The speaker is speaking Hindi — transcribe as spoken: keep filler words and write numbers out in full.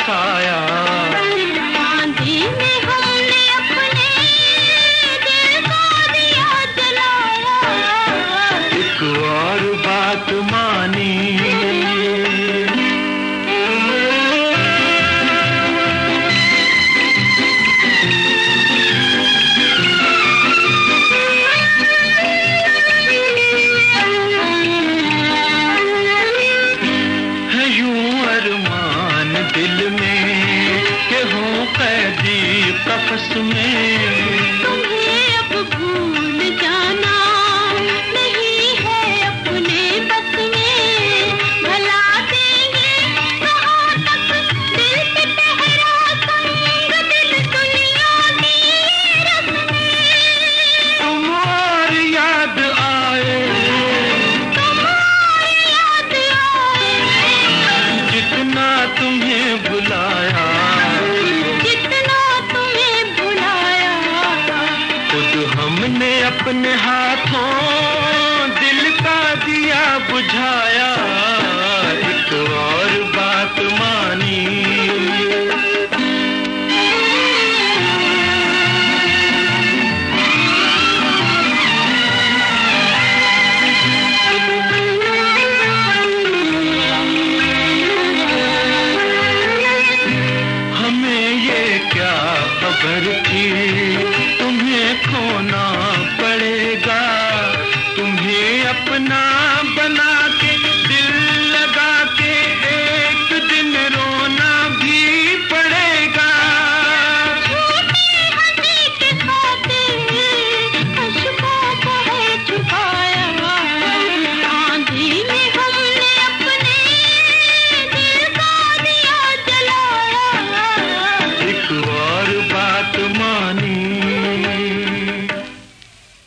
बरसाया। आंधी में हमने अपने दिल को दिया जलाया। एक और बात मानी, दिल में के हूँ कैदी कफस में। तुम्हें अब भूल जाना नहीं है अपने बस में। भला देंगे कहाँ तक दिल पे पहरा, संग दिल दुनिया की रस में। तुम और याद आए, तुम और याद आए, जितना तुम्हें बुलाया, जितना तुम्हें बुलाया। खुद हमने अपने हाथों दिल का दिया बुझाया। एक और बात मानी, क्या खबर थी तुम्हें खोना पड़ेगा, तुम्हें अपना बना